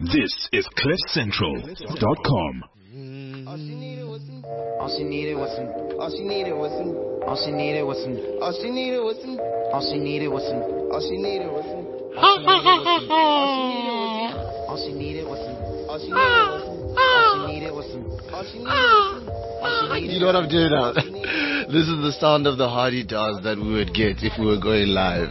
This is CliffCentral.com. All she needed was some. All she needed was some. All she needed was some. All she needed was some. All she needed was some. All she needed was some. All she needed was some. All she needed was some. All she needed was some. All she needed was some. All she needed was some. You know what I'm doing now? This is the sound of the Hardy Dance that we would get if we were going live.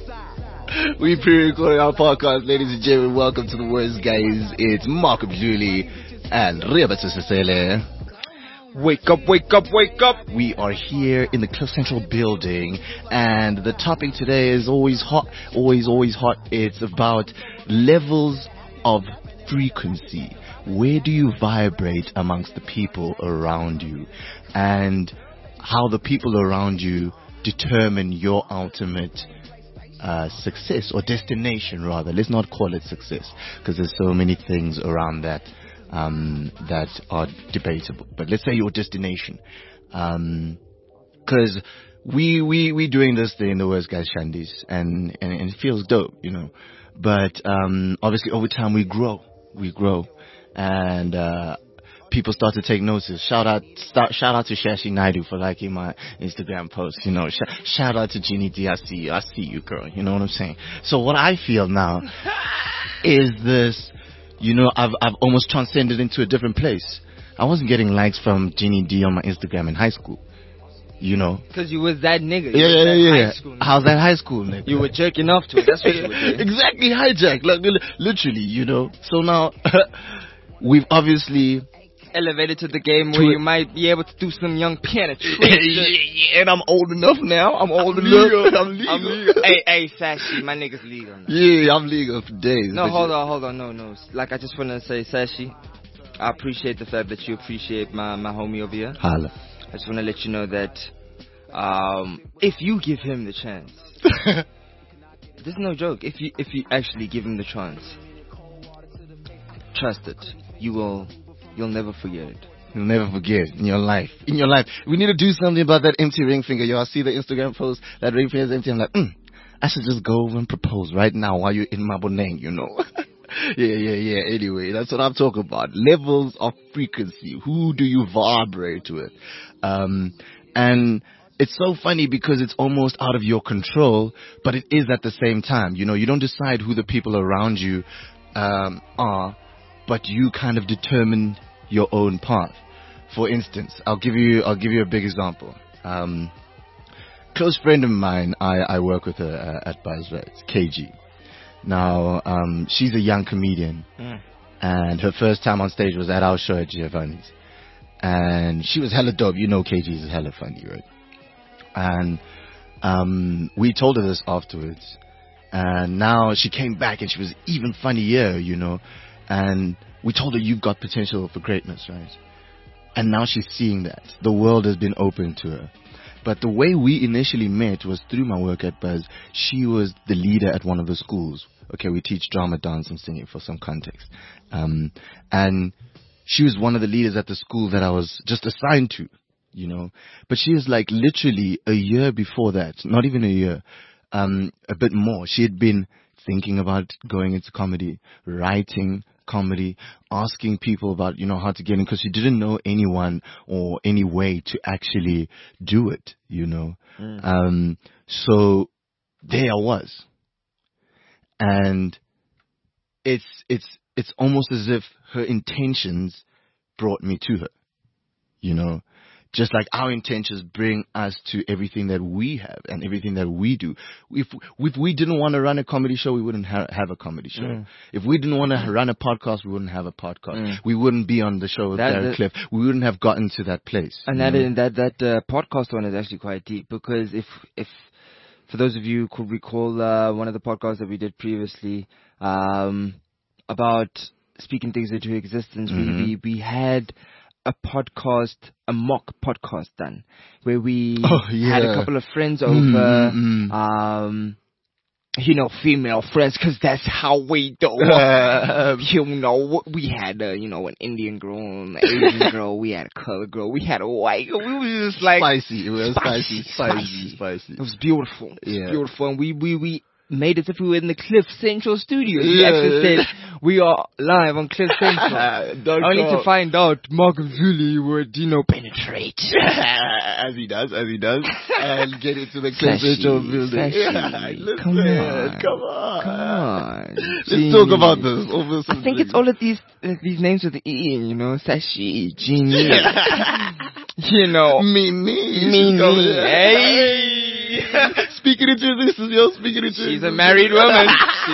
We pre-recording our podcast, ladies and gentlemen. Welcome to the worst guys. It's Marco Bjuli and Reba Sisele. Wake up, wake up, wake up. We are here in the Cliff Central building, and the topic today is always hot, always hot. It's about levels of frequency. Where do you vibrate amongst the people around you, and how the people around you determine your ultimate success or destination, rather. Let's not call it success, because there's so many things around that that are debatable. But let's say your destination, because we doing this thing, the worst guys shandies, and it feels dope, you know. But obviously over time we grow, and people start to take notice. Shout out to Shashi Naidu for liking my Instagram post. You know, shout out to Jeannie D. I see you, girl. You know what I'm saying? So what I feel now is this. You know, I've almost transcended into a different place. I wasn't getting likes from Jeannie D on my Instagram in high school. You know, because you was that nigga. Yeah. How's that high school nigga? You were jerking off to it. That's what you were doing. Exactly, hijack. Like literally, you know. So now we've obviously elevated to the game where you might be able to do some young penetration. Yeah, and I'm old enough now. I'm legal. Hey, Sashi, my nigga's legal now. Yeah, I'm legal for days. No, hold on. No. Like, I just want to say, Sashi, I appreciate the fact that you appreciate my homie over here. Holla. I just want to let you know that if you give him the chance, this is no joke. If you actually give him the chance, trust it, you'll never forget it. You'll never forget in your life. We need to do something about that empty ring finger. Yo, I see the Instagram post, that ring finger is empty. I'm like, I should just go over and propose right now while you're in my bonang, you know. Yeah. Anyway, that's what I'm talking about. Levels of frequency. Who do you vibrate with? And it's so funny because it's almost out of your control, but it is at the same time. You know, you don't decide who the people around you are, but you kind of determine your own path. For instance, I'll give you a big example. Close friend of mine, I work with her at BuzzRed, KG. Now, she's a young comedian, and her first time on stage was at our show at Giovanni's, and she was hella dope. You know, KG is hella funny, right? And we told her this afterwards, and now she came back and she was even funnier, you know. And we told her, you've got potential for greatness, right? And now she's seeing that. The world has been open to her. But the way we initially met was through my work at Buzz. She was the leader at one of the schools. Okay, we teach drama, dance, and singing for some context. And she was one of the leaders at the school that I was just assigned to, you know. But she was like literally a year before that, not even a year, a bit more. She had been thinking about going into comedy, writing comedy, asking people about, you know, how to get in, because she didn't know anyone or any way to actually do it, you know. So there I was. And it's almost as if her intentions brought me to her, you know. Just like our intentions bring us to everything that we have and everything that we do. If we didn't want to run a comedy show, we wouldn't have a comedy show. If we didn't want to run a podcast, we wouldn't have a podcast. We wouldn't be on the show with Derek Cliff. We wouldn't have gotten to that place. And that podcast one is actually quite deep, because if for those of you who could recall one of the podcasts that we did previously about speaking things into existence, we had a mock podcast done, where we had a couple of friends over, you know, female friends, because that's how we do. You know, we had an Indian girl, an Asian girl, we had a colored girl, we had a white girl. We was just like spicy. It was spicy. It was beautiful. Yeah. Beautiful, and we made it as if we were in the Cliff Central studios. He actually said, we are live on Cliff Central. Only to find out Mark Zuli would, penetrate. as he does. And get into the Cliff Central building. Come on. Let's talk about this. I think it's all of these names with the E in, Sashi, Genie. Mini. Hey. Speaking into existence, yo. She's a married woman.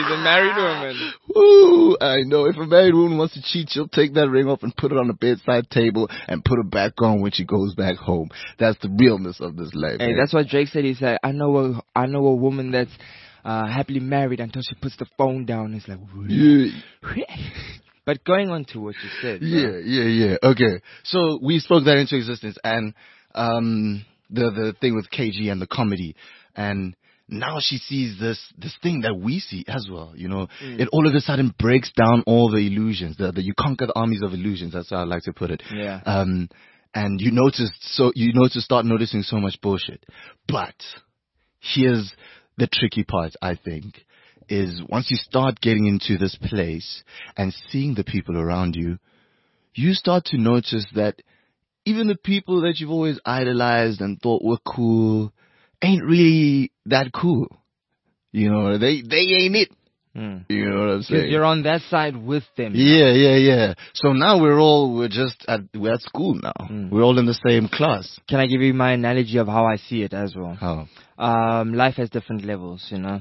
Woo! I know. If a married woman wants to cheat, she'll take that ring off and put it on the bedside table and put it back on when she goes back home. That's the realness of this life. Hey, that's what Drake said. He said, I know a woman that's happily married until she puts the phone down. It's like, yeah. But going on to what you said. Yeah. Okay. So we spoke that into existence, and the thing with KG and the comedy, and now she sees this thing that we see as well. It all of a sudden breaks down all the illusions. You conquer the armies of illusions. That's how I like to put it. Yeah. And you start noticing so much bullshit. But here's the tricky part, I think, is once you start getting into this place and seeing the people around you, you start to notice that even the people that you've always idolized and thought were cool ain't really that cool. They ain't it. You know what I'm saying? You're on that side with them. Yeah. So now we're at school now. We're all in the same class. Can I give you my analogy of how I see it as well? How? Life has different levels, and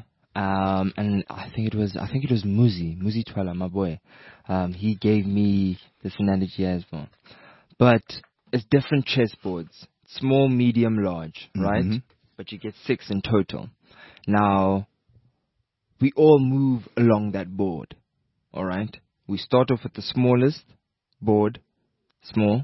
I think it was Muzi Twala, my boy. He gave me this analogy as well. But it's different chessboards. Small, medium, large, right? Mm-hmm. But you get 6 in total. Now, we all move along that board, all right? We start off with the smallest board, small,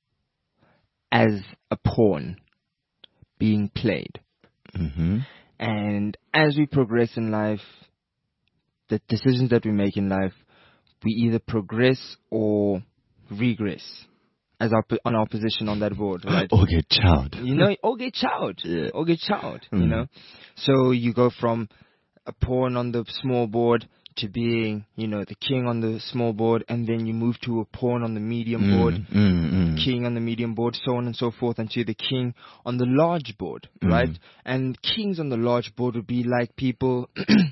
as a pawn being played. Mm-hmm. And as we progress in life, the decisions that we make in life, we either progress or regress on our position on that board, right? Okay, child. Okay, child. Yeah. Okay, child. So you go from a pawn on the small board to being, the king on the small board, and then you move to a pawn on the medium board, king on the medium board, so on and so forth, until the king on the large board, right? And kings on the large board would be like people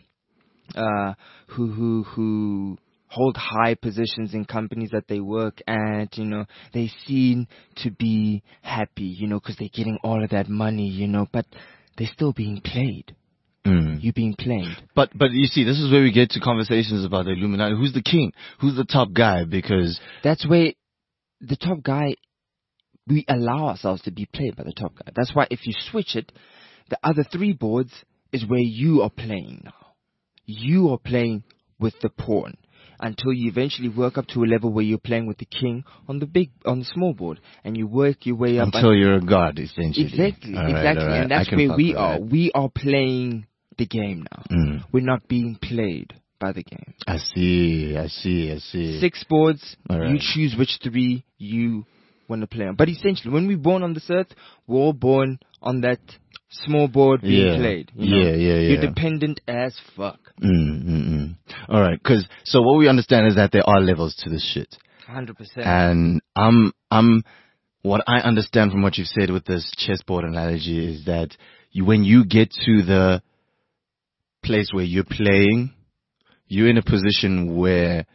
who hold high positions in companies that they work at, they seem to be happy, because they're getting all of that money, but they're still being played. You're being played. But you see, this is where we get to conversations about the Illuminati. Who's the king? Who's the top guy? Because that's where the top guy, we allow ourselves to be played by the top guy. That's why if you switch it, the other 3 boards is where you are playing now. You are playing with the pawn until you eventually work up to a level where you're playing with the king on the small board, and you work your way up until you're a god, essentially. Exactly. All right. And that's where we are. We are playing the game now. We're not being played by the game. I see. 6 boards. Right. You choose which 3 you want to play on. But essentially, when we're born on this earth, we're all born on that small board being played. You're dependent as fuck. All right, so what we understand is that there are levels to this shit. 100%. And what I understand from what you've said with this chessboard analogy is that when you get to the place where you're playing, you're in a position where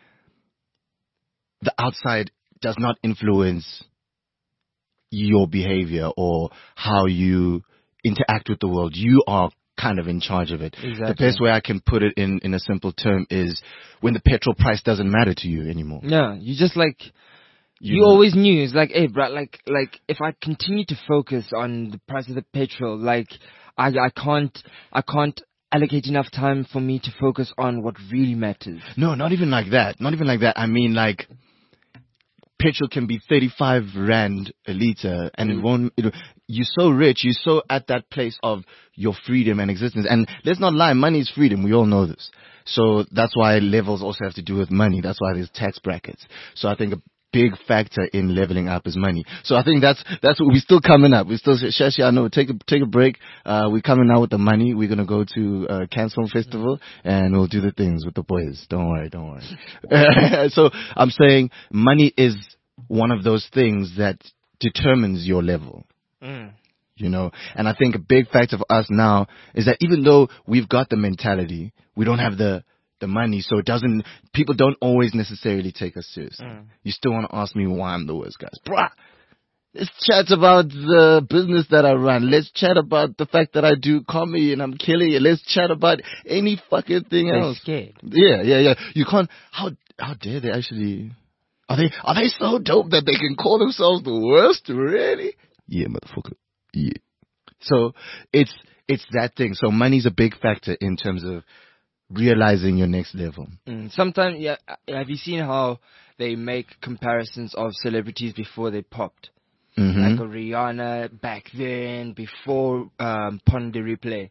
the outside does not influence your behavior or how you interact with the world. You are kind of in charge of it. Exactly. The best way I can put it in a simple term is when the petrol price doesn't matter to you anymore. Yeah, you just like... You always knew. It's like, hey, bro, like if I continue to focus on the price of the petrol, like I can't allocate enough time for me to focus on what really matters. No, not even like that. I mean, like, petrol can be 35 rand a liter, and it won't. You're so rich. You're so at that place of your freedom and existence. And let's not lie, money is freedom. We all know this. So that's why levels also have to do with money. That's why there's tax brackets. So I think big factor in leveling up is money. So I think that's what we're still coming up. We're still, Shashi, I know, take a break. We're coming out with the money. We're going to go to Cancel Festival and we'll do the things with the boys. Don't worry. So I'm saying money is one of those things that determines your level. You know, and I think a big factor for us now is that even though we've got the mentality, we don't have the money, so people don't always necessarily take us seriously. You still want to ask me why I'm the worst, guys. Bruh, let's chat about the business that I run. Let's chat about the fact that I do comedy and I'm killing it. Let's chat about any fucking thing else. They're scared. Yeah. You can't, how dare they actually, are they so dope that they can call themselves the worst? Really? Yeah, motherfucker. Yeah. So it's that thing. So money's a big factor in terms of realizing your next level. Sometimes, yeah. Have you seen how they make comparisons of celebrities before they popped? Like a Rihanna back then, before Pon de Replay,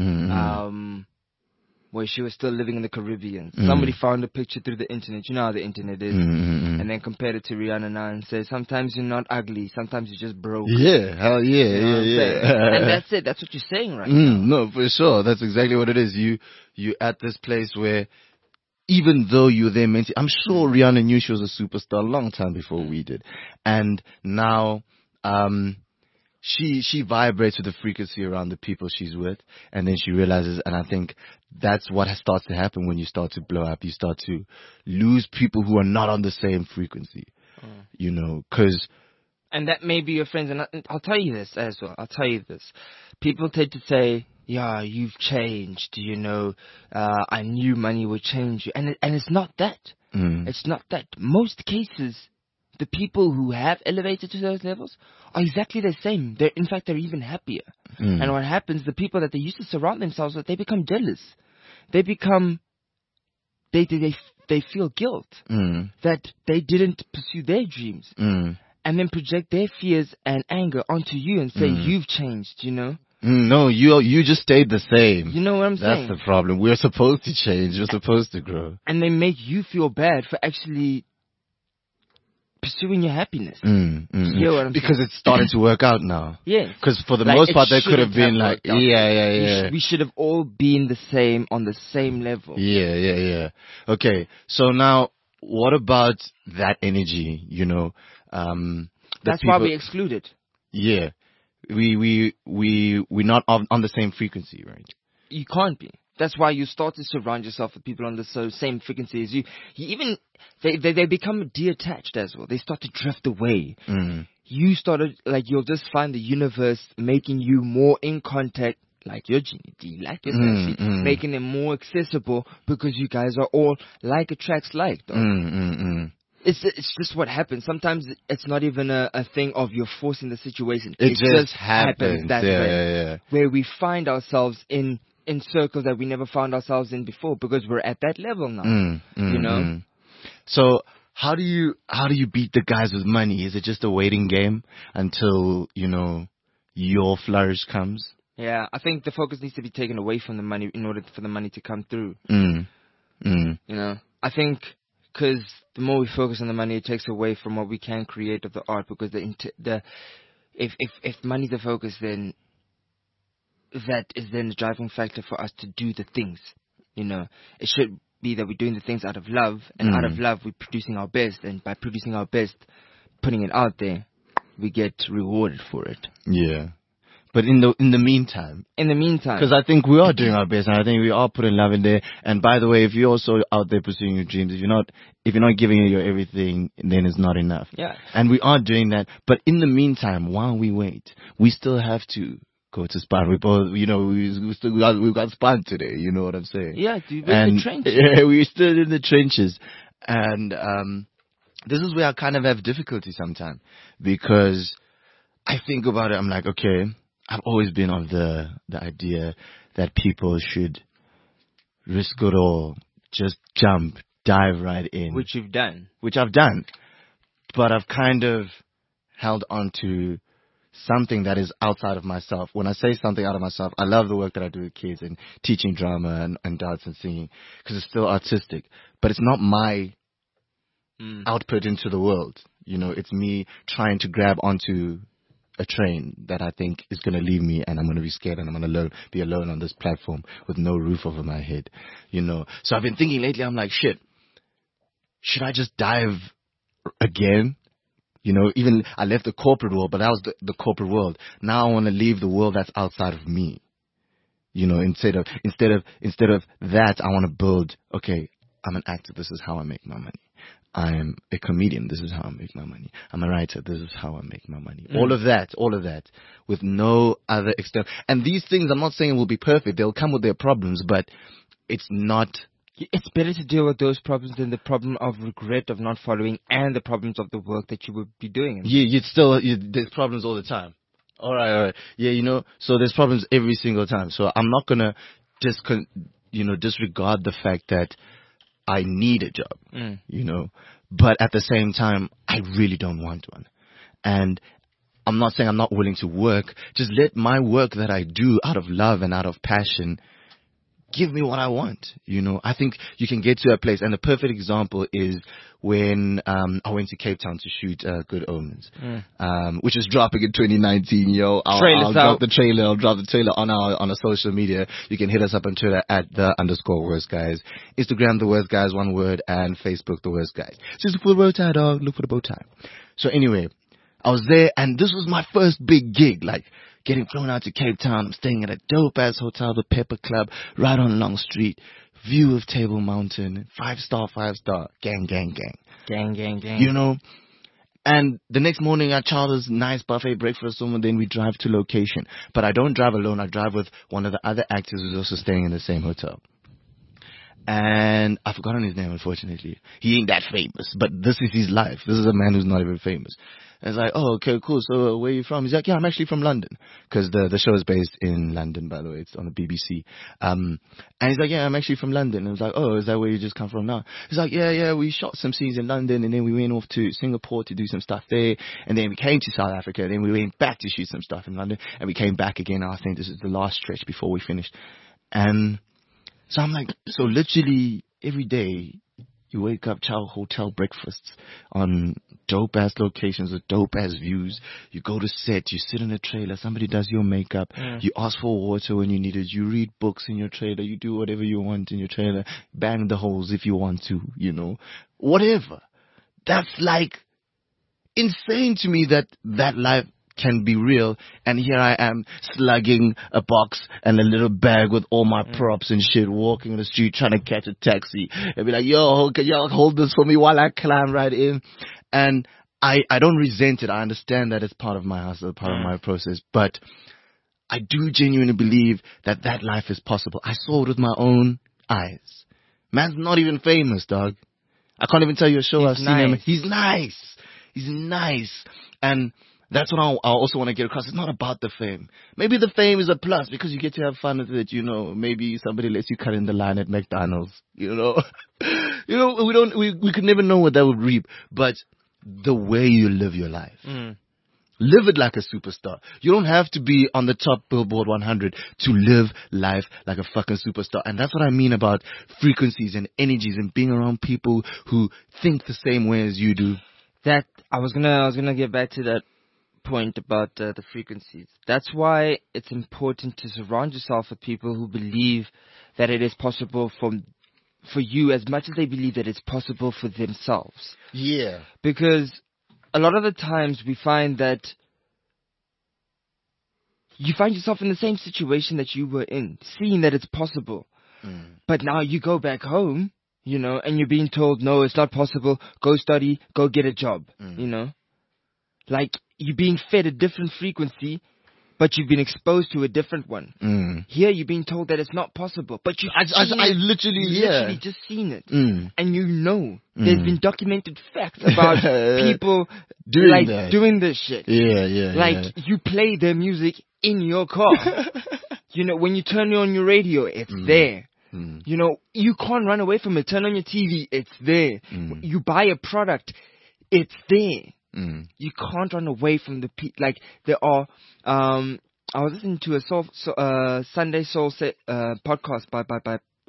where she was still living in the Caribbean. Somebody found a picture through the internet. You know how the internet is. And then compared it to Rihanna now and said, sometimes you're not ugly, sometimes you're just broke. Yeah, hell yeah, You know yeah. And that's it. That's what you're saying right now. No, for sure. That's exactly what it is. You at this place where even though you're there mentally, I'm sure Rihanna knew she was a superstar a long time before we did. And now, she vibrates with the frequency around the people she's with, and then she realizes, and I think that's what starts to happen when you start to blow up. You start to lose people who are not on the same frequency, you know, and that may be your friends, and I'll tell you this as well. People tend to say, yeah, you've changed, you know, I knew money would change you, and it's not that. It's not that. Most cases, the people who have elevated to those levels are exactly the same. In fact, they're even happier. And what happens, the people that they used to surround themselves with, they become jealous. They feel guilt that they didn't pursue their dreams. And then project their fears and anger onto you and say, you've changed, you know? No, you just stayed the same. You know what I'm saying? That's the problem. We're supposed to change. We're supposed to grow. And they make you feel bad for actually pursuing your happiness. You know what I'm because saying? it's starting to work out now. Yeah. Because for the most part, they could have been like, yeah. We should have all been on the same level. Yeah. Okay. So now, what about that energy, you know? That's why we exclude it. Yeah. We're not on the same frequency, right? You can't be. That's why you start to surround yourself with people on the same frequency as you. They become detached as well. They start to drift away. You started, you'll just find the universe making you more in contact, like your G, like your Sashi, making them more accessible because you guys are all like attracts like. It's just what happens. Sometimes it's not even a thing of you're forcing the situation. It just happens that way. Where we find ourselves in circles that we never found ourselves in before because we're at that level now. You know? So how do you beat the guys with money? Is it just a waiting game until, you know, your flourish comes? Yeah, I think the focus needs to be taken away from the money in order for the money to come through. You know? I think because the more we focus on the money, it takes away from what we can create of the art. Because if money's the focus, then that is then the driving factor for us to do the things. You know, it should be that we're doing the things out of love, and out of love we're producing our best, and by producing our best, putting it out there, we get rewarded for it. Yeah. But in the meantime, because I think we are doing our best, and I think we are putting love in there. And by the way, if you're also out there pursuing your dreams, if you're not giving it your everything, then it's not enough. Yeah. And we are doing that. But in the meantime, while we wait, we still have to go to Spaan. We both, you know, we got Spaan today. You know what I'm saying? Yeah, dude, we're in the trenches. Yeah, we're still in the trenches, and this is where I kind of have difficulty sometimes, because I think about it. I'm like, okay, I've always been of the idea that people should risk it all, just jump, dive right in. Which you've done. Which I've done. But I've kind of held on to something that is outside of myself. When I say something out of myself, I love the work that I do with kids and teaching drama and dance and singing, because it's still artistic. But it's not my output into the world. You know, it's me trying to grab onto a train that I think is going to leave me, and I'm going to be scared, and I'm going to be alone on this platform with no roof over my head. You know, so I've been thinking lately, I'm like, shit, should I just dive again? You know, even I left the corporate world, but that was the corporate world. Now I want to leave the world that's outside of me. You know, instead of that, I want to build. Okay, I'm an actor. This is how I make my money. I'm a comedian. This is how I make my money. I'm a writer. This is how I make my money. All of that, with no other external. And these things, I'm not saying will be perfect. They'll come with their problems, but it's not. It's better to deal with those problems than the problem of regret of not following and the problems of the work that you would be doing. Yeah, there's problems all the time. All right. Yeah, you know, so there's problems every single time. So I'm not gonna disregard the fact that I need a job, you know, but at the same time, I really don't want one. And I'm not saying I'm not willing to work. Just let my work that I do out of love and out of passion give me what I want. You know, I think you can get to a place, and the perfect example is when I went to Cape Town to shoot Good Omens, which is dropping in 2019. Yo, I'll drop the trailer. I'll drop the trailer on our social media. You can hit us up on Twitter at @_worstguys, Instagram the worst guys, one word, and Facebook the worst guys. Just look for the bow tie, dog. Look for the bow tie. So anyway, I was there, and this was my first big gig, like getting flown out to Cape Town. I'm staying at a dope-ass hotel, the Pepper Club, right on Long Street. View of Table Mountain. 5-star. Gang. Gang. You know? And the next morning, I charters nice buffet breakfast, and then we drive to location. But I don't drive alone. I drive with one of the other actors who's also staying in the same hotel. And I've forgotten his name, unfortunately. He ain't that famous, but this is his life. This is a man who's not even famous. And it's like, oh, okay, cool. So where are you from? He's like, yeah, I'm actually from London. Because the show is based in London, by the way. It's on the BBC. And he's like, yeah, I'm actually from London. And I was like, oh, is that where you just come from now? He's like, yeah, we shot some scenes in London, and then we went off to Singapore to do some stuff there. And then we came to South Africa. Then we went back to shoot some stuff in London. And we came back again. I think this is the last stretch before we finished. And so I'm like, so literally every day, you wake up, chow hotel breakfasts on dope-ass locations with dope-ass views. You go to set, you sit in a trailer, somebody does your makeup, you ask for water when you need it, you read books in your trailer, you do whatever you want in your trailer, bang the holes if you want to, you know, whatever. That's like insane to me that life can be real, and here I am slugging a box and a little bag with all my props and shit, walking on the street trying to catch a taxi and be like, yo, can y'all hold this for me while I climb right in? And I don't resent it. I understand that it's part of my hustle, part of my process, but I do genuinely believe that life is possible. I saw it with my own eyes. Man's not even famous, dog. I can't even tell you a show I've seen him. He's nice. And that's what I also want to get across. It's not about the fame. Maybe the fame is a plus because you get to have fun with it, you know. Maybe somebody lets you cut in the line at McDonald's, you know. You know, we could never know what that would reap. But the way you live your life. Live it like a superstar. You don't have to be on the top Billboard 100 to live life like a fucking superstar. And that's what I mean about frequencies and energies and being around people who think the same way as you do. That I was gonna get back to that point about the frequencies. That's why it's important to surround yourself with people who believe that it is possible for you as much as they believe that it's possible for themselves. Yeah. Because a lot of the times we find that you find yourself in the same situation that you were in, seeing that it's possible. But now you go back home, you know, and you're being told, no, it's not possible. Go study, go get a job, you know. Like, you're being fed a different frequency, but you've been exposed to a different one. Here, you're being told that it's not possible, but I literally just seen it. And you know, there's been documented facts about people doing this shit. You play their music in your car. You know, when you turn on your radio, it's there. You know, you can't run away from it. Turn on your TV, it's there. You buy a product, it's there. You can't run away from the like there are. I was listening to a Sunday Soul podcast by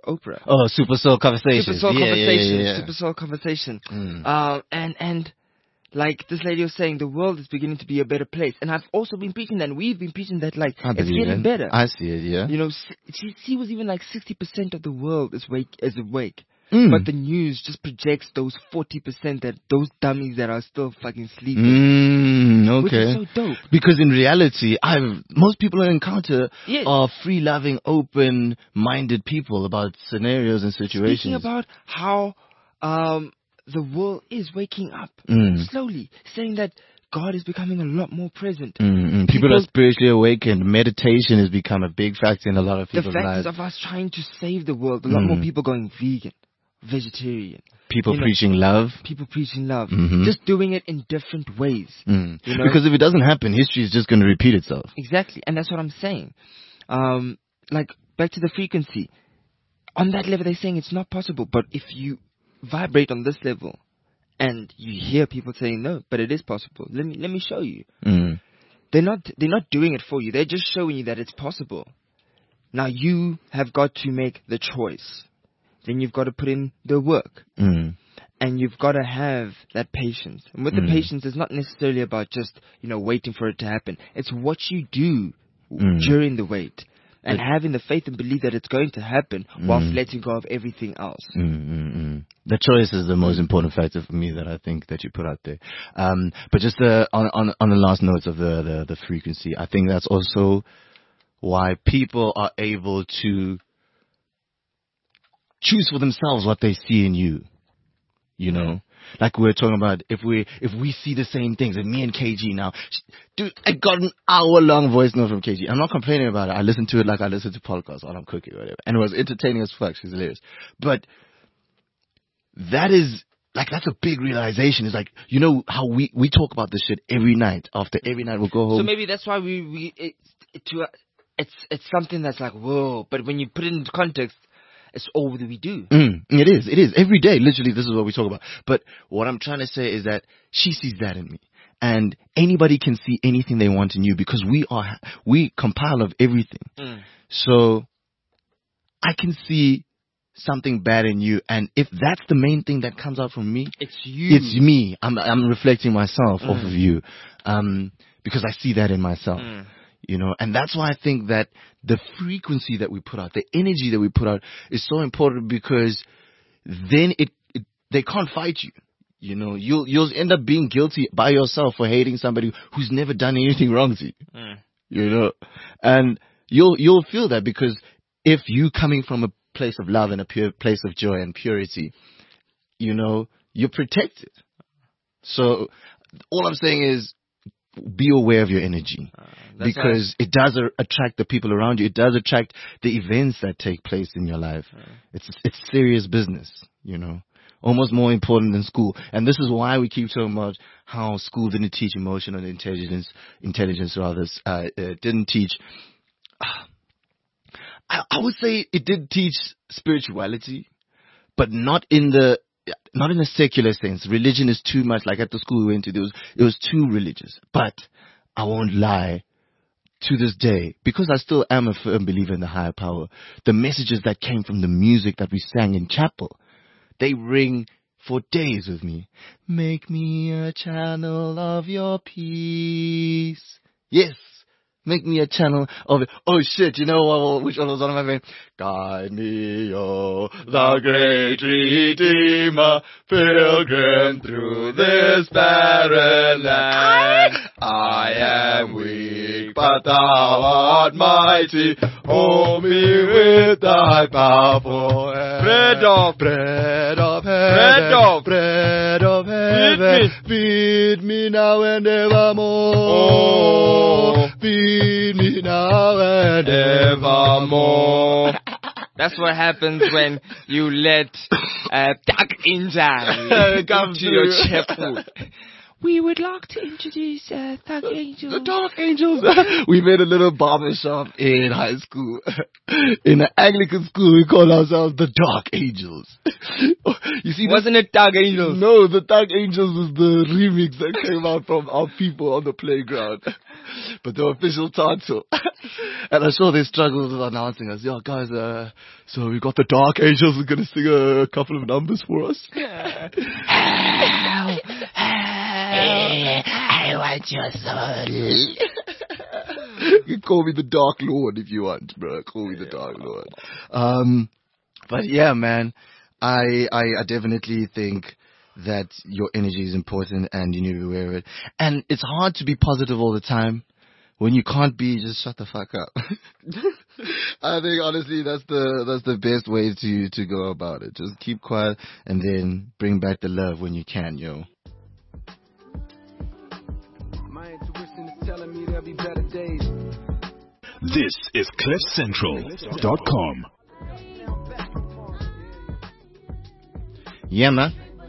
Oprah. Oh, Super Soul Conversations. Super Soul Conversation. Yeah. Super Soul Conversation. Mm. And like this lady was saying, the world is beginning to be a better place. And I've also been preaching that, and we've been preaching that, like, I it's believe getting it. better. I see it, yeah. You know, she was even like 60% of the world is awake. Mm. But the news just projects those 40% that those dummies that are still fucking sleeping. Okay. Which is so dope. Because in reality, most people I encounter Yes. are free-loving, open-minded people about scenarios and situations. Speaking about how the world is waking up slowly, saying that God is becoming a lot more present. People are spiritually awakened. Meditation has become a big factor in a lot of The people's fact is lives. of us trying to save the world. A lot more people going vegan, vegetarian. People you know, preaching love. People preaching love. Mhm. Just doing it in different ways. You know? Because if it doesn't happen, history is just going to repeat itself. Exactly. And that's what I'm saying. Like, back to the frequency. On that level, they're saying it's not possible. But if you vibrate on this level, and you hear people saying no, but it is possible. Let me show you. They're not doing it for you. They're just showing you that it's possible. Now you have got to make the choice. Then you've got to put in the work. And you've got to have that patience. And with the patience, it's not necessarily about just, waiting for it to happen. It's what you do during the wait. And having the faith and belief that it's going to happen whilst letting go of everything else. The choice is the most important factor for me that I think that you put out there. But just on the last notes of the frequency, I think that's also why people are able to choose for themselves what they see in you. You know? Like we were talking about, if we see the same things, and me and KG now, dude, I got an hour-long voice note from KG. I'm not complaining about it. I listen to it like I listen to podcasts while I'm cooking or whatever. And it was entertaining as fuck. She's hilarious. But that's a big realization. It's like, how we talk about this shit every night. After every night we'll go home. So maybe that's why it's something that's like, whoa. But when you put it into context, it's all that we do. It is. Every day, literally, this is what we talk about. But what I'm trying to say is that she sees that in me. And anybody can see anything they want in you because we compile of everything. So I can see something bad in you. And if that's the main thing that comes out from me, it's you. It's me. I'm reflecting myself off of you. Because I see that in myself. And that's why I think that the frequency that we put out, the energy that we put out is so important because then they can't fight you. You'll end up being guilty by yourself for hating somebody who's never done anything wrong to you. And you'll feel that because if you coming from a place of love and a pure place of joy and purity, you're protected. So all I'm saying is, be aware of your energy because it does attract the people around you. It does attract the events that take place in your life. It's serious business, almost more important than school. And this is why we keep talking about how school didn't teach emotional intelligence rather, didn't teach. I would say it did teach spirituality, but not in a secular sense. Religion is too much. Like at the school we went to, it was too religious. But I won't lie, to this day, because I still am a firm believer in the higher power, the messages that came from the music that we sang in chapel, they ring for days with me. Make me a channel of your peace. Yes. Make me a channel of it. Oh shit, which one was one of my favorites? Guide me, oh, the great Redeemer, pilgrim through this barren land. I am weak, but thou art mighty. Hold me with thy powerful hand. Bread of heaven, feed me now and evermore. Feed me now and evermore. That's what happens when you let Dark Angel come to your chapel. We would like to introduce Thug Angels. The Dark Angels. We made a little barber shop in high school. In an Anglican school, we called ourselves the Dark Angels. You see, Wasn't it Thug Angels? No, the Dark Angels was the remix that came out from our people on the playground. But the official title. And I saw they struggled with announcing us. Yeah, guys, so we got the Dark Angels who are going to sing a couple of numbers for us. I want your soul. You can call me the Dark Lord if you want, bro. Call me the Dark Lord. But yeah, man, I definitely think that your energy is important and you need to be aware of it. And it's hard to be positive all the time. When you can't be, just shut the fuck up. I think honestly that's the best way to go about it. Just keep quiet and then bring back the love when you can, yo. My intuition is telling me there'll be better days. This is CliffCentral.com. Yeah, man.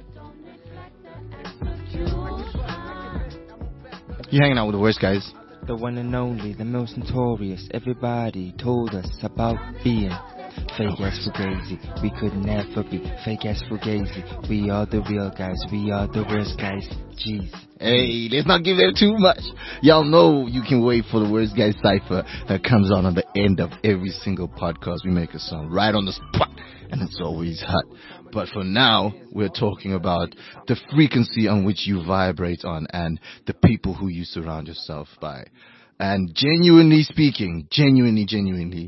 You hanging out with the worst guys. The one and only, the most notorious. Everybody told us about being fake as fugazi. We could never be fake as fugazi. We are the real guys. We are the worst guys. Jeez. Hey, let's not give them too much. Y'all know you can wait for the Worst Guys Cypher that comes on the end of every single podcast. We make a song right on the spot, and it's always hot. But for now, we're talking about the frequency on which you vibrate on and the people who you surround yourself by. And genuinely speaking, genuinely,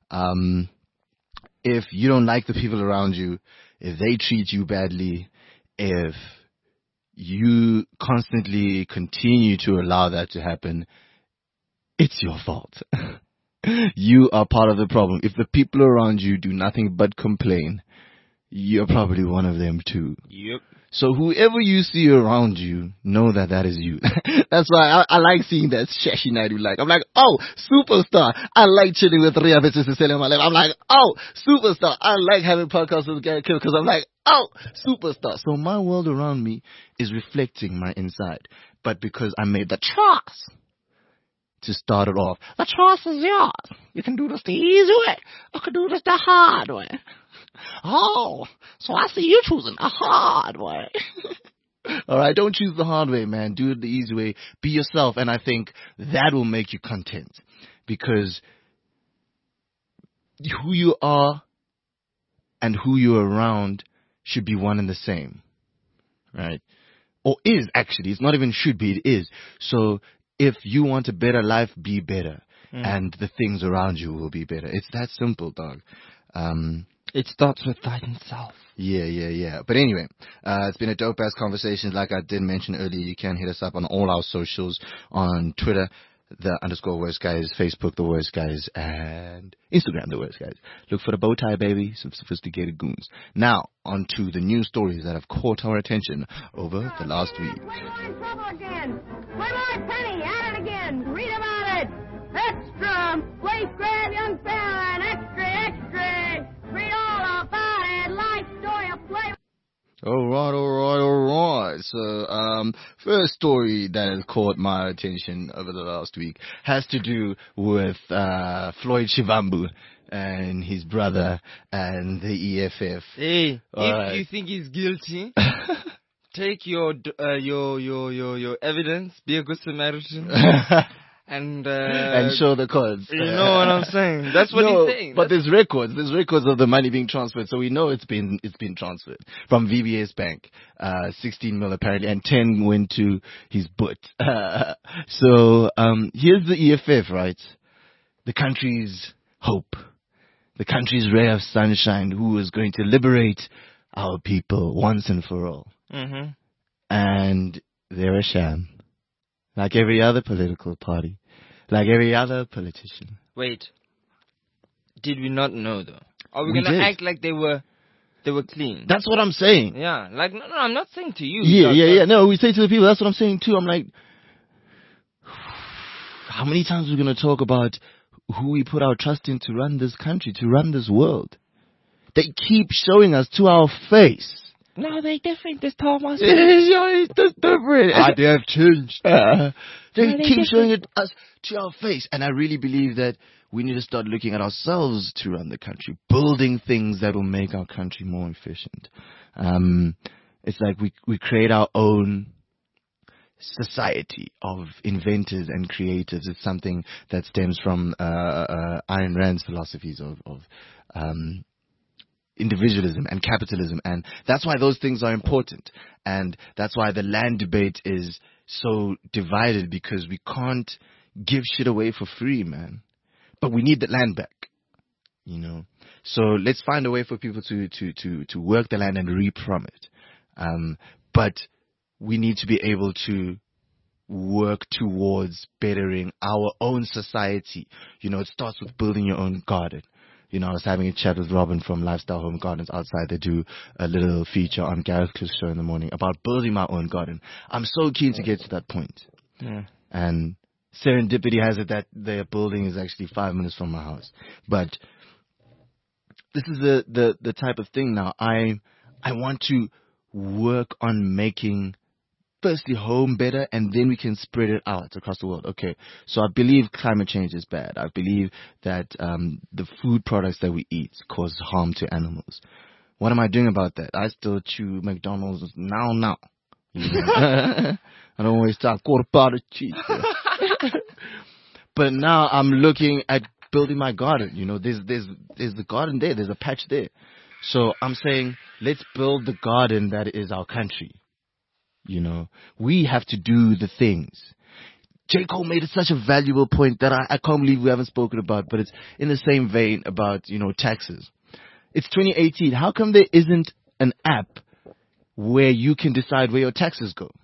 if you don't like the people around you, if they treat you badly, if you constantly continue to allow that to happen, it's your fault. You are part of the problem. If the people around you do nothing but complain, you're probably one of them too. Yep. So whoever you see around you, know that that is you. That's why I like seeing that Shashi Naidu like. I'm like, oh, superstar. I like chilling with Ria Vitsis in my life. I'm like, oh, superstar. I like having podcasts with Gary Kill because I'm like, oh, superstar. So my world around me is reflecting my inside. But because I made the choice to start it off, the choice is yours. You can do this the easy way. I can do this the hard way. Oh, so I see you choosing the hard way. Alright, don't choose the hard way, man. Do it the easy way. Be yourself, and I think that will make you content. Because who you are and who you're around should be one and the same. Right? Or is, actually. It's not even should be, it is. So, if you want a better life, be better. And the things around you will be better. It's that simple, dog. It starts with thine self. Yeah. But anyway, it's been a dope-ass conversation. Like I did mention earlier, you can hit us up on all our socials, on Twitter, _Worst Guys, Facebook, The Worst Guys, and Instagram, The Worst Guys. Look for the bow tie, baby, some sophisticated goons. Now, on to the news stories that have caught our attention over the last week. We're in trouble again. One Penny, at it again. Read about it. Extra. Place grab young fella and extra. Read all about it. Life story of play. Alright. So, first story that has caught my attention over the last week has to do with Floyd Shivambu and his brother and the EFF. Hey, Alright. if you think he's guilty, take your evidence, be a good Samaritan, and show the cards. You know what I'm saying? That's what he's saying. But there's records of the money being transferred, so we know it's been transferred from VBS Bank. 16 mil apparently, and 10 went to his butt. So here's the EFF, right? The country's hope, the country's ray of sunshine, who is going to liberate our people once and for all. Mm-hmm. And they're a sham. Like every other political party. Like every other politician. Wait. Did we not know, though? Are we We going to did. act like they were clean? That's what I'm saying. Yeah. Like, no, I'm not saying to you. Yeah. No, we say to the people, that's what I'm saying too. I'm like, how many times are we going to talk about who we put our trust in to run this country, to run this world? They keep showing us to our face No, they different. This 12 months. It's just different. They have changed. They No, they keep showing different. it us to our face. And I really believe that we need to start looking at ourselves to run the country, building things that will make our country more efficient. It's like we create our own society of inventors and creators. It's something that stems from Ayn Rand's philosophies of individualism and capitalism, and that's why those things are important, and that's why the land debate is so divided, because we can't give shit away for free, man, but we need the land back, you know. So let's find a way for people to work the land and reap from it, but we need to be able to work towards bettering our own society. You know, it starts with building your own garden. You know, I was having a chat with Robin from Lifestyle Home Gardens outside. They do a little feature on Gareth Cliff's show in the morning about building my own garden. I'm so keen to get to that point. Yeah. And serendipity has it that their building is actually 5 minutes from my house. But this is the type of thing now. I want to work on making firstly home better, and then we can spread it out across the world. Okay, so I believe climate change is bad. I believe that the food products that we eat cause harm to animals. What am I doing about that? I still chew McDonald's now. You know? I don't always talk quarter pounder cheese. But now I'm looking at building my garden. You know, there's the garden there. There's a patch there. So I'm saying, let's build the garden that is our country. You know, we have to do the things. J. Cole made such a valuable point that I can't believe we haven't spoken about, but it's in the same vein about, you know, taxes. It's 2018. How come there isn't an app where you can decide where your taxes go?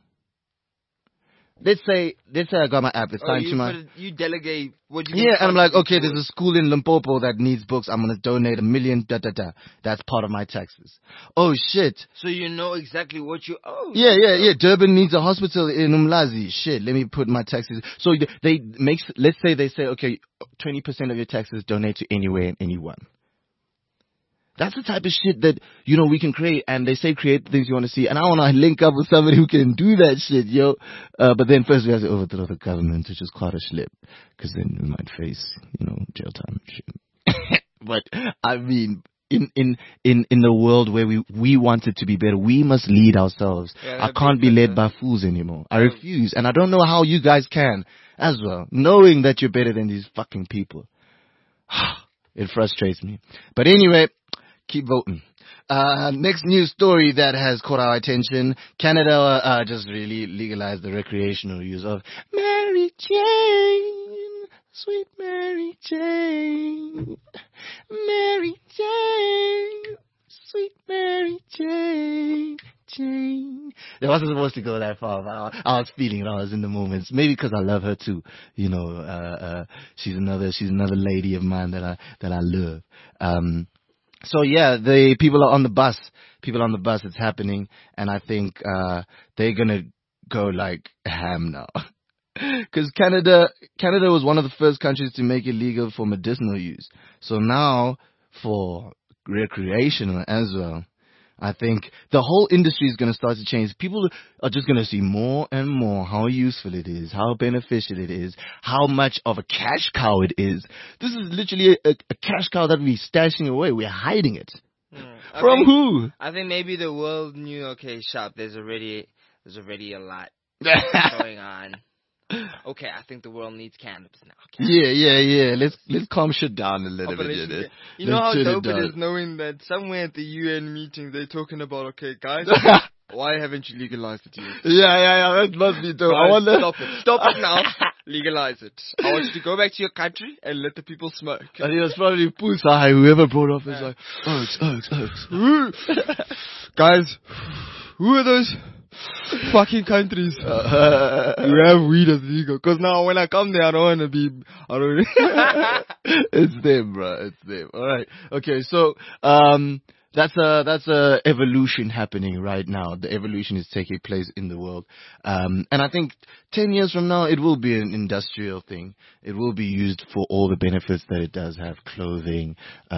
Let's say I got my app. It's time to my... You delegate what you... Yeah, and I'm like, okay, there's a school in Limpopo that needs books. I'm going to donate $1 million, That's part of my taxes. Oh, shit. So you know exactly what you owe. Yeah. Durban needs a hospital in Umlazi. Shit, let me put my taxes. So let's say they say, okay, 20% of your taxes donate to anywhere and anyone. That's the type of shit that, you know, we can create. And they say create the things you want to see. And I want to link up with somebody who can do that shit, yo. But then first we have to overthrow the government, which is quite a schlep. Because then we might face, you know, jail time and shit. But, I mean, in the world where we want it to be better, we must lead ourselves. Yeah, I can't be led by fools anymore. I refuse. And I don't know how you guys can as well, knowing that you're better than these fucking people. It frustrates me. But anyway, keep voting. Next news story that has caught our attention. Canada just really legalized the recreational use of Mary Jane. Sweet Mary Jane. Mary Jane. Sweet Mary Jane. Jane. It wasn't supposed to go that far, but I was feeling it. I was in the moments. Maybe because I love her too. You know, she's another lady of mine that I love. So yeah, the people are on the bus. It's happening, and I think they're gonna go like ham now, because Canada was one of the first countries to make it legal for medicinal use. So now for recreational as well, I think the whole industry is going to start to change. People are just going to see more and more how useful it is, how beneficial it is, how much of a cash cow it is. This is literally a cash cow that we're stashing away. We're hiding it. From who? I think maybe the world knew, okay, sharp, there's already a lot going on. Okay, I think the world needs cannabis now. Yeah. Let's calm shit down a little bit. You know how dope it is knowing that somewhere at the UN meeting they're talking about, okay, guys, why haven't you legalized it yet? Yeah, that must be dope. Guys, stop it now. Legalize it. I want you to go back to your country and let the people smoke. I think it was probably Pusai, whoever brought up is like, Oaks. Guys, who are those fucking countries who have weed as legal? Because now when I come there, I don't want to be... It's them, bro. It's them. All right. Okay, so that's a evolution happening right now. The evolution is taking place in the world, and I think 10 years from now it will be an industrial thing. It will be used for all the benefits that it does have: clothing,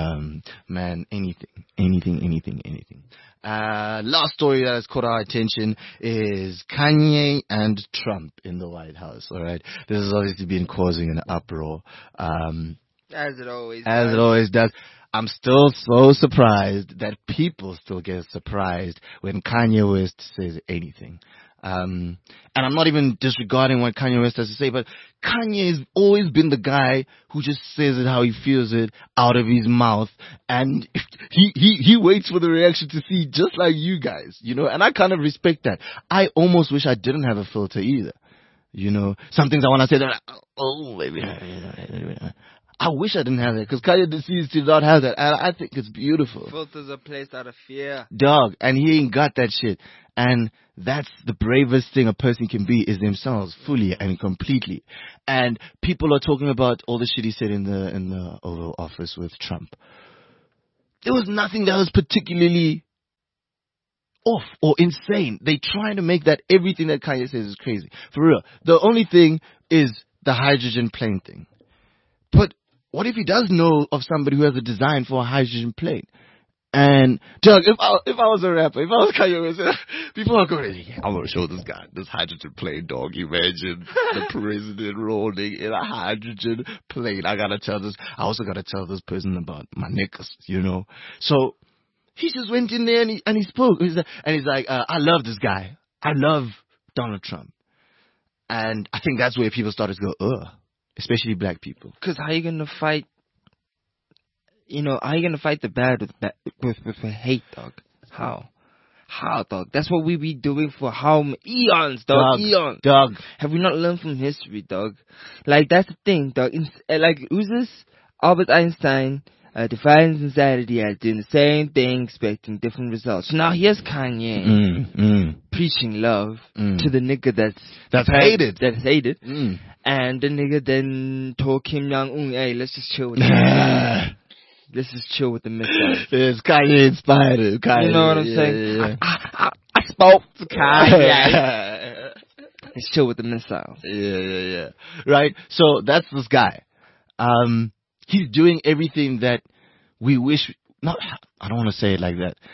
anything. Last story that has caught our attention is Kanye and Trump in the White House. All right, this has obviously been causing an uproar, As it always does. I'm still so surprised that people still get surprised when Kanye West says anything. And I'm not even disregarding what Kanye West has to say, but Kanye has always been the guy who just says it how he feels it out of his mouth, and he waits for the reaction to see, just like you guys, you know, and I kind of respect that. I almost wish I didn't have a filter either. You know, some things I want to say, they're like, oh, baby. I wish I didn't have that, because Kanye seems to not have that, and I think it's beautiful. Filters are placed out of fear. Dog, and he ain't got that shit. And that's the bravest thing a person can be, is themselves, fully and completely. And people are talking about all the shit he said in the Oval Office with Trump. There was nothing that was particularly off or insane. They trying to make that everything that Kanye says is crazy. For real. The only thing is the hydrogen plane thing. But what if he does know of somebody who has a design for a hydrogen plane? And, Doug, if I was a rapper, if I was Kanye West, people are going, yeah, I'm going to show this guy this hydrogen plane, dog. Imagine the president rolling in a hydrogen plane. I also got to tell this person about my niggas, you know. So he just went in there and he spoke. He's like, I love this guy. I love Donald Trump. And I think that's where people started to go, ugh. Especially black people. Because how are you going to fight, how are you going to fight the bad with hate, dog? How, dog? That's what we be doing for how many eons, dog? Eons. Dog. Have we not learned from history, dog? Like, that's the thing, dog. Like, who's this? Albert Einstein defines insanity as doing the same thing, expecting different results. So now here's Kanye preaching love to the nigga that's hated. That's hated. And the nigga then told Kim Jong-un, hey, let's just chill with the let's just chill with the missiles. Yes, Kanye inspired him. Kanye, you know what I'm saying? Yeah. I spoke to Kanye. Let's chill with the missiles. Yeah. Right? So that's this guy. He's doing everything that we wish. I don't want to say it like that.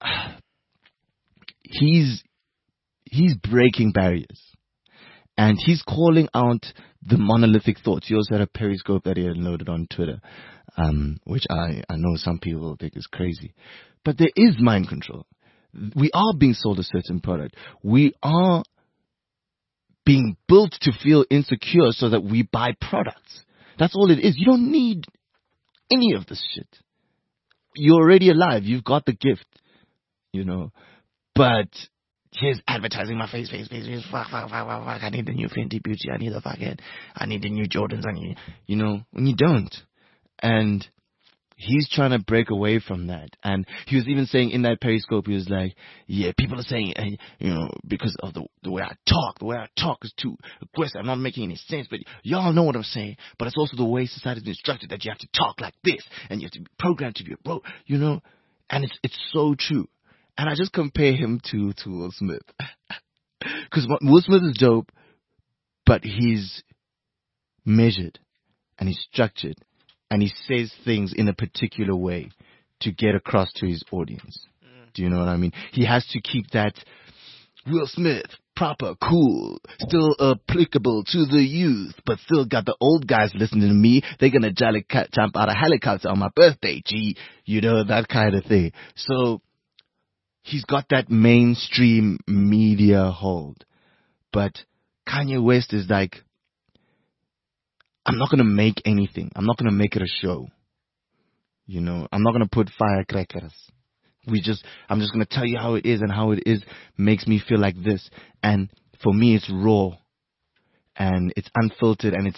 He's breaking barriers. And he's calling out the monolithic thoughts. He also had a periscope that he had loaded on Twitter, which I know some people think is crazy. But there is mind control. We are being sold a certain product. We are being built to feel insecure so that we buy products. That's all it is. You don't need any of this shit. You're already alive. You've got the gift, you know. But here's advertising my face. Fuck. I need the new Fenty Beauty. I need the new Jordans. when you don't. And he's trying to break away from that. And he was even saying in that periscope, he was like, yeah, people are saying, because of the way I talk is too aggressive. I'm not making any sense, but y'all know what I'm saying. But it's also the way society's been instructed that you have to talk like this and you have to be programmed to be a bro, and it's so true. And I just compare him to Will Smith. Because Will Smith is dope, but he's measured and he's structured and he says things in a particular way to get across to his audience. Do you know what I mean? He has to keep that Will Smith, proper, cool, still applicable to the youth, but still got the old guys listening to me. They're going to jolly jump out of helicopter on my birthday, G. That kind of thing. So he's got that mainstream media hold. But Kanye West is like, I'm not going to make anything. I'm not going to make it a show. I'm not going to put firecrackers. I'm just going to tell you how it is, and how it is makes me feel like this. And for me, it's raw. And it's unfiltered, and it's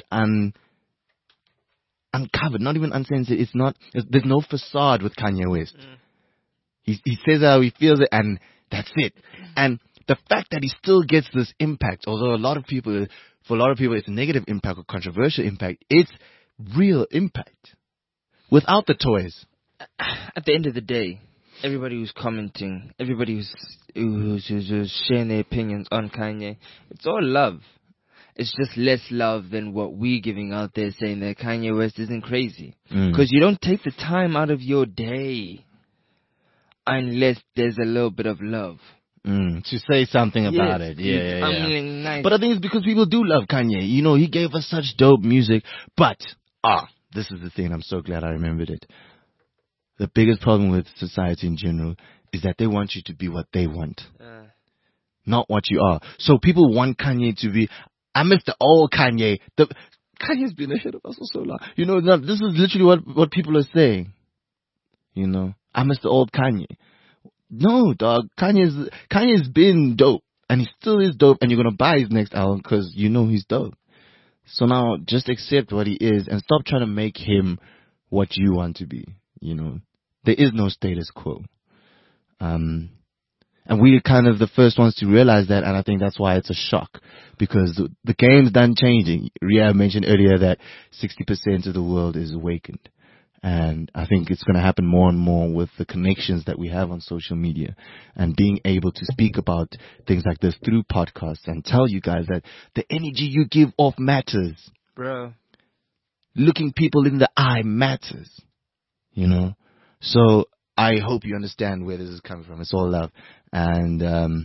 uncovered, not even uncensored. There's no facade with Kanye West. He says how he feels it, and that's it. And the fact that he still gets this impact, although for a lot of people it's a negative impact or controversial impact, it's real impact. Without the toys. At the end of the day, everybody who's commenting, everybody who's sharing their opinions on Kanye, it's all love. It's just less love than what we're giving out there saying that Kanye West isn't crazy. Because you don't take the time out of your day unless there's a little bit of love. To say something about it. Yeah. I mean, nice. But I think it's because people do love Kanye. You know, he gave us such dope music. But, this is the thing. I'm so glad I remembered it. The biggest problem with society in general is that they want you to be what they want. Not what you are. So people want Kanye to be, I miss the old Kanye. Kanye's been ahead of us for so long. You know, this is literally what people are saying. You know, I miss the old Kanye. No, dog. Kanye's been dope. And he still is dope. And you're going to buy his next album because you know he's dope. So now just accept what he is and stop trying to make him what you want to be. You know, there is no status quo. And we're kind of the first ones to realize that. And I think that's why it's a shock. Because the game's done changing. Ria mentioned earlier that 60% of the world is awakened. And I think it's going to happen more and more with the connections that we have on social media and being able to speak about things like this through podcasts and tell you guys that the energy you give off matters. Bro. Looking people in the eye matters. You know? So I hope you understand where this is coming from. It's all love. And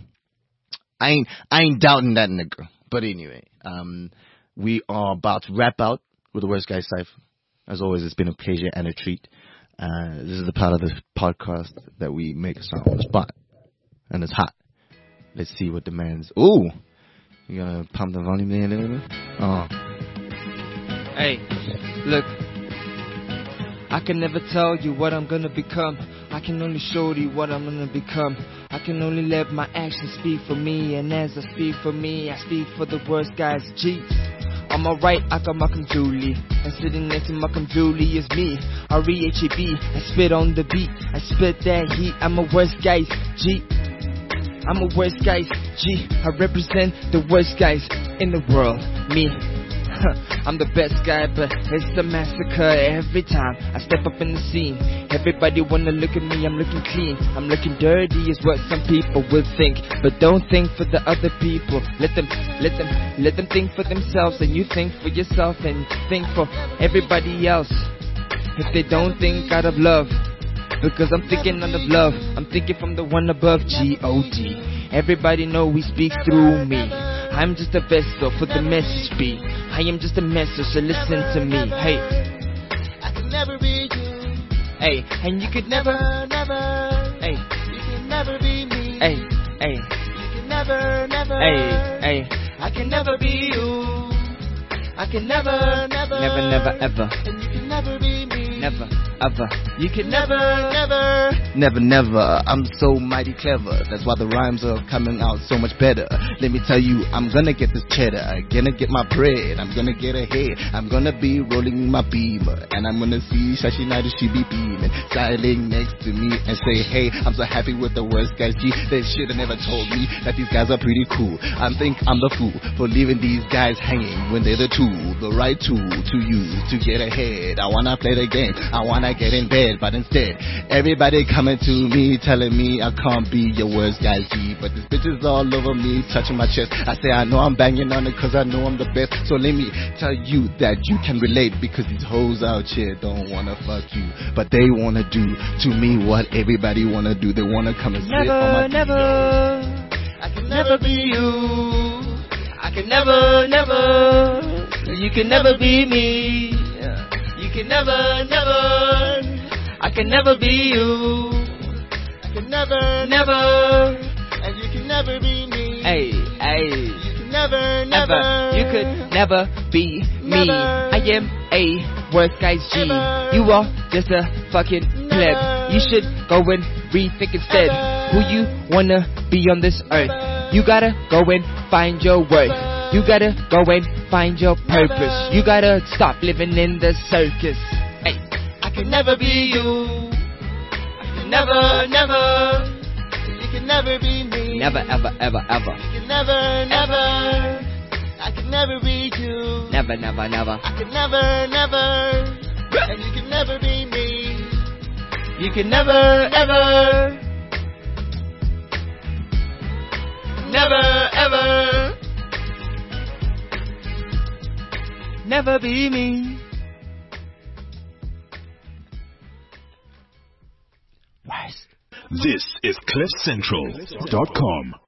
I ain't doubting that, nigga. But anyway, we are about to wrap out with the Worst Guy Cypher. As always, it's been a pleasure and a treat. This is the part of the podcast that we make a song on the spot. And it's hot. Let's see what the man's... Ooh! You gonna pump the volume there a little bit? Oh. Hey, look. I can never tell you what I'm gonna become. I can only show you what I'm gonna become. I can only let my actions speak for me. And as I speak for me, I speak for the worst guys, G. On my right, I got Malcolm Dooley. And sitting next to Malcolm Dooley is me, R-E-H-A-B. I spit on the beat, I spit that heat. I'm a worst guys, G. I'm a worst guys, G. I represent the worst guys in the world, me. I'm the best guy, but it's a massacre every time I step up in the scene. Everybody wanna look at me, I'm looking clean. I'm looking dirty is what some people will think. But don't think for the other people. Let them think for themselves. And you think for yourself and think for everybody else. If they don't think out of love, because I'm thinking out of love, I'm thinking from the one above, G-O-D. Everybody know he speaks through me. I'm just a vessel for the message beat. I am just a message, so listen to me. Hey, I can never be you. Hey, and you could never. Hey, You can never be me. hey, You can never. hey. I can never be you. I can never. Never, ever. And you can never be me. Never, ever. You can Never. Never. I'm so mighty clever. That's why the rhymes are coming out so much better. Let me tell you, I'm gonna get this cheddar. I'm gonna get my bread. I'm gonna get ahead. I'm gonna be rolling my beamer. And I'm gonna see Shashi Naidu, she be beaming. Styling next to me and say, hey, I'm so happy with the worst guys, G. They should've never told me that these guys are pretty cool. I think I'm the fool for leaving these guys hanging when they're the tool, the right tool to use to get ahead. I wanna play the game. I wanna get in bed, but instead, everybody coming to me, telling me I can't be your worst guy, G. But this bitch is all over me, touching my chest. I say I know I'm banging on it cause I know I'm the best. So let me tell you that you can relate, because these hoes out here don't wanna fuck you, but they wanna do to me what everybody wanna do. They wanna come and sit on my never. I can never be you. I can never. You can never be me. You can never. I can never be you. I can never. And you can never be me. Hey. You can never. You could never be me. Never. I am a worst guy's G. Ever. You are just a fucking pleb. Never. You should go and rethink instead Ever. who you wanna be on this earth. You gotta go and find your worth. You gotta go and find your purpose. You gotta stop living in the circus. Hey, I can never be you. I can never. You can never be me. never, ever. You can never. I can never be you. Never. I can never. And you can never be me. You can never, ever, never, ever, never be me. This is CliffCentral.com.